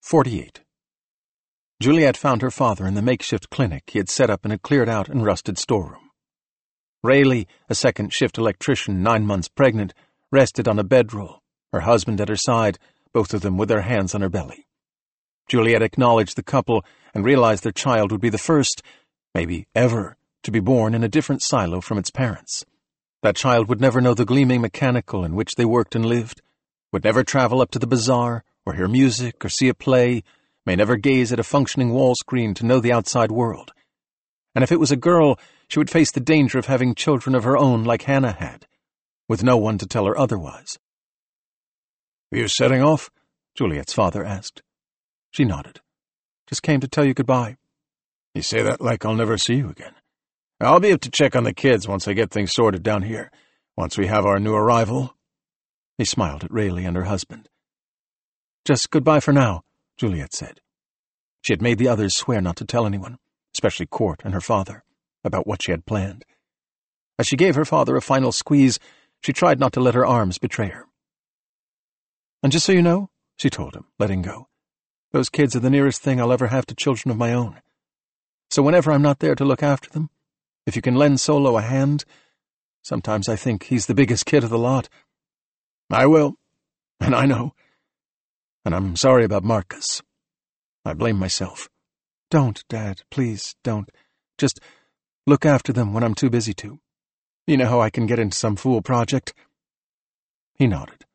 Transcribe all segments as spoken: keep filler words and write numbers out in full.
forty-eight. Juliet found her father in the makeshift clinic he had set up in a cleared-out and rusted storeroom. Rayleigh, a second-shift electrician nine months pregnant, rested on a bedroll, her husband at her side, both of them with their hands on her belly. Juliet acknowledged the couple and realized their child would be the first, maybe ever, to be born in a different silo from its parents. That child would never know the gleaming mechanical in which they worked and lived, would never travel up to the bazaar, or hear music, or see a play, may never gaze at a functioning wall screen to know the outside world. And if it was a girl, she would face the danger of having children of her own like Hannah had, with no one to tell her otherwise. "Are you setting off?" Juliet's father asked. She nodded. "Just came to tell you goodbye." "You say that like I'll never see you again. I'll be up to check on the kids once I get things sorted down here, once we have our new arrival." He smiled at Rayleigh and her husband. "Just goodbye for now," Juliet said. She had made the others swear not to tell anyone, especially Court and her father, about what she had planned. As she gave her father a final squeeze, she tried not to let her arms betray her. "And just so you know," she told him, letting go, "those kids are the nearest thing I'll ever have to children of my own. So whenever I'm not there to look after them, if you can lend Solo a hand, sometimes I think he's the biggest kid of the lot." "I will, and I know. And I'm sorry about Marcus. I blame myself." "Don't, Dad, please, don't. Just look after them when I'm too busy to. You know how I can get into some fool project." He nodded.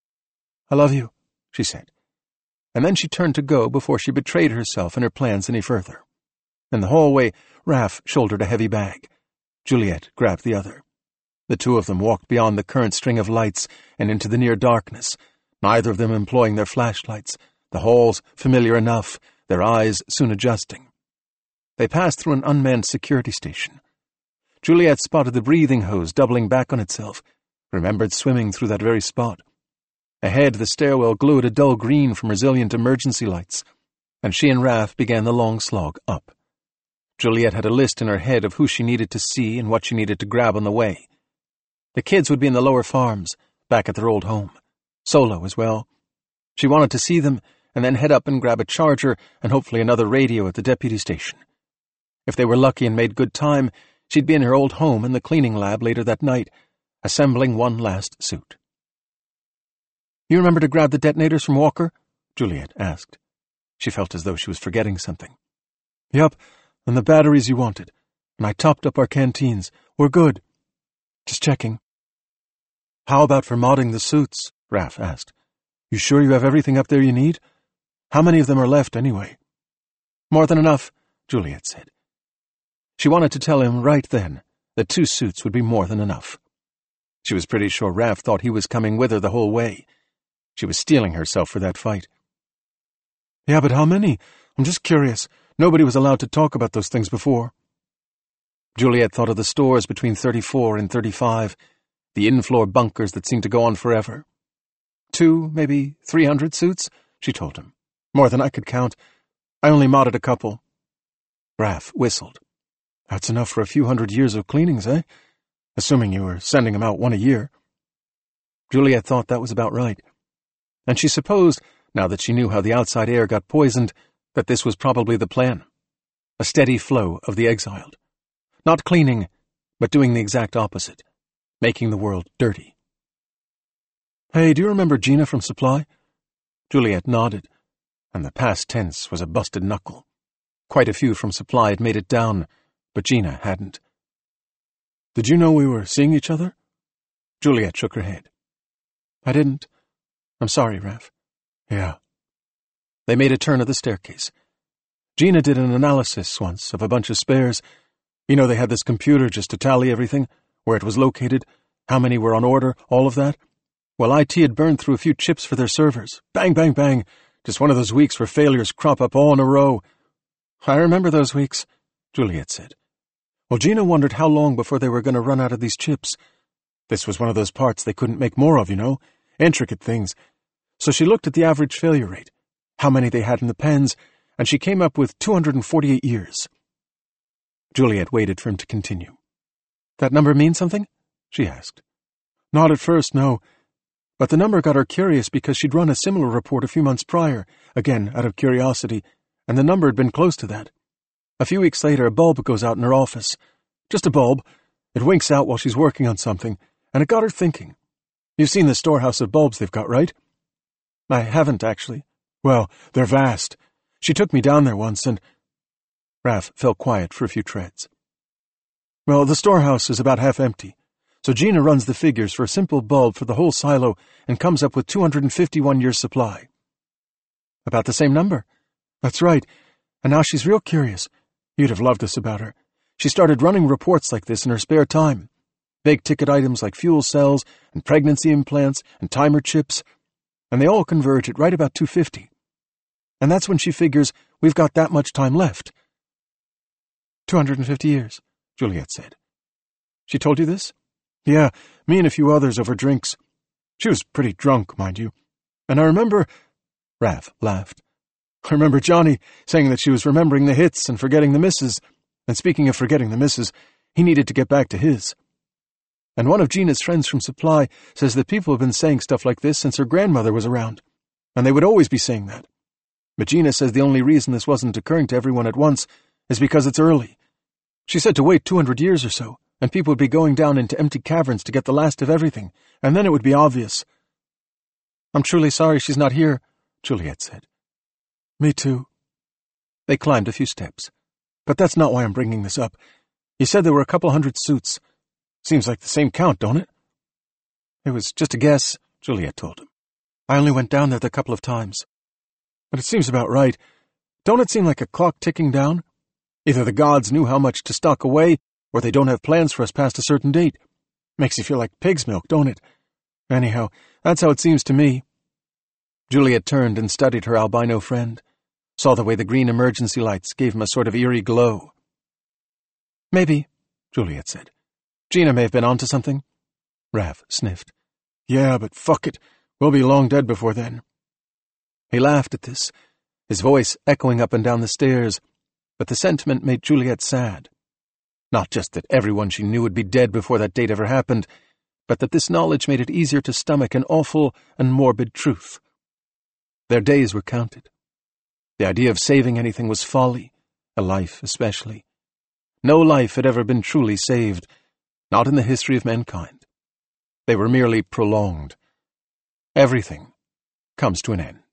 "I love you," she said. And then she turned to go before she betrayed herself and her plans any further. In the hallway, Raph shouldered a heavy bag. Juliet grabbed the other. The two of them walked beyond the current string of lights and into the near darkness, neither of them employing their flashlights, the halls familiar enough, their eyes soon adjusting. They passed through an unmanned security station. Juliet spotted the breathing hose doubling back on itself, remembered swimming through that very spot. Ahead, the stairwell glowed a dull green from resilient emergency lights, and she and Raph began the long slog up. Juliet had a list in her head of who she needed to see and what she needed to grab on the way. The kids would be in the lower farms, back at their old home. Solo as well. She wanted to see them, and then head up and grab a charger and hopefully another radio at the deputy station. If they were lucky and made good time, she'd be in her old home in the cleaning lab later that night, assembling one last suit. "You remember to grab the detonators from Walker?" Juliet asked. She felt as though she was forgetting something. "Yup, and the batteries you wanted. And I topped up our canteens. We're good. Just checking." "How about for modding the suits?" Raph asked. "You sure you have everything up there you need? How many of them are left, anyway?" "More than enough," Juliet said. She wanted to tell him right then that two suits would be more than enough. She was pretty sure Raph thought he was coming with her the whole way. She was steeling herself for that fight. "Yeah, but how many? I'm just curious. Nobody was allowed to talk about those things before." Juliet thought of the stores between thirty-four and thirty-five, the in-floor bunkers that seemed to go on forever. Two, maybe three hundred suits, she told him. More than I could count. I only modded a couple. Raph whistled. "That's enough for a few hundred years of cleanings, eh? Assuming you were sending them out one a year." Juliet thought that was about right. And she supposed, now that she knew how the outside air got poisoned, that this was probably the plan. A steady flow of the exiled. Not cleaning, but doing the exact opposite. Making the world dirty. "Hey, do you remember Gina from Supply?" Juliet nodded, and the past tense was a busted knuckle. Quite a few from Supply had made it down, but Gina hadn't. "Did you know we were seeing each other?" Juliet shook her head. "I didn't. I'm sorry, Raph." "Yeah." They made a turn of the staircase. Gina did an analysis once of a bunch of spares. You know, they had this computer just to tally everything, where it was located, how many were on order, all of that. Well, I T had burned through a few chips for their servers. Bang, bang, bang. Just one of those weeks where failures crop up all in a row. "I remember those weeks," Juliet said. Well, Gina wondered how long before they were going to run out of these chips. This was one of those parts they couldn't make more of, you know, intricate things. So she looked at the average failure rate, how many they had in the pens, and she came up with two hundred forty-eight years. Juliet waited for him to continue. "That number mean something?" she asked. "Not at first, no. But the number got her curious because she'd run a similar report a few months prior, again out of curiosity, and the number had been close to that. A few weeks later, a bulb goes out in her office. Just a bulb. It winks out while she's working on something, and it got her thinking. You've seen the storehouse of bulbs they've got, right? I haven't, actually. Well, they're vast. She took me down there once, and... Raph fell quiet for a few treads. Well, the storehouse is about half empty, so Gina runs the figures for a simple bulb for the whole silo and comes up with two hundred fifty-one years' supply. About the same number. That's right, and now she's real curious. You'd have loved us about her. She started running reports like this in her spare time. Big-ticket items like fuel cells and pregnancy implants and timer chips, and they all converge at right about two hundred fifty. And that's when she figures we've got that much time left. two hundred fifty years, Juliet said. She told you this? Yeah, me and a few others over drinks. She was pretty drunk, mind you. And I remember... Raph laughed. I remember Johnny saying that she was remembering the hits and forgetting the misses. And speaking of forgetting the misses, he needed to get back to his. And one of Gina's friends from Supply says that people have been saying stuff like this since her grandmother was around. And they would always be saying that. But Gina says the only reason this wasn't occurring to everyone at once is because it's early. She said to wait two hundred years or so, and people would be going down into empty caverns to get the last of everything, and then it would be obvious. I'm truly sorry she's not here, Juliet said. Me too. They climbed a few steps. But that's not why I'm bringing this up. You said there were a couple hundred suits. Seems like the same count, don't it? It was just a guess, Juliet told him. I only went down there a couple of times. But it seems about right. Don't it seem like a clock ticking down? Either the gods knew how much to stock away, or they don't have plans for us past a certain date. Makes you feel like pig's milk, don't it? Anyhow, that's how it seems to me. Juliet turned and studied her albino friend, saw the way the green emergency lights gave him a sort of eerie glow. Maybe, Juliet said. Gina may have been onto something. Raph sniffed. Yeah, but fuck it. We'll be long dead before then. He laughed at this, his voice echoing up and down the stairs, but the sentiment made Juliet sad. Not just that everyone she knew would be dead before that date ever happened, but that this knowledge made it easier to stomach an awful and morbid truth. Their days were counted. The idea of saving anything was folly, a life especially. No life had ever been truly saved, not in the history of mankind. They were merely prolonged. Everything comes to an end.